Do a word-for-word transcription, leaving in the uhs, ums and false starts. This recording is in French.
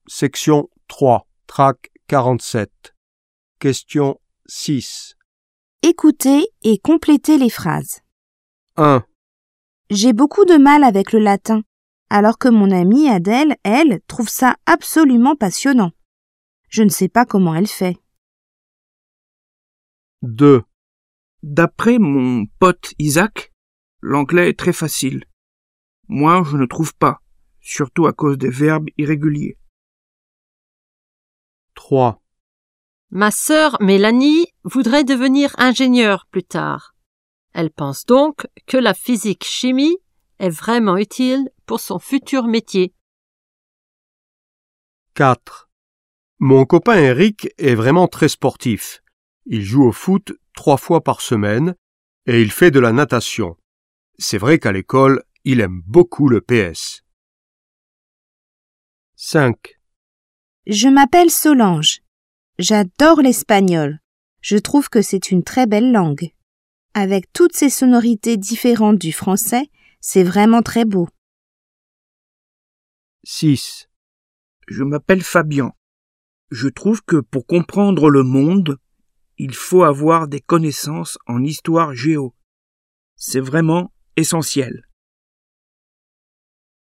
Section trois, trac quarante-sept. Question six. Écoutez et complétez les phrases. un. J'ai beaucoup de mal avec le latin, alors que mon amie Adèle, elle, trouve ça absolument passionnant. Je ne sais pas comment elle fait. deux. D'après mon pote Isaac, l'anglais est très facile. Moi, je ne trouve pas, surtout à cause des verbes irréguliers. trois. Ma sœur Mélanie voudrait devenir ingénieure plus tard. Elle pense donc que la physique-chimie est vraiment utile pour son futur métier. quatre. Mon copain Eric est vraiment très sportif. Il joue au foot trois fois par semaine et il fait de la natation. C'est vrai qu'à l'école, il aime beaucoup le P S. cinq. Je m'appelle Solange. J'adore l'espagnol. Je trouve que c'est une très belle langue. Avec toutes ces sonorités différentes du français, c'est vraiment très beau. six. Je m'appelle Fabien. Je trouve que pour comprendre le monde, il faut avoir des connaissances en histoire géo. C'est vraiment essentiel.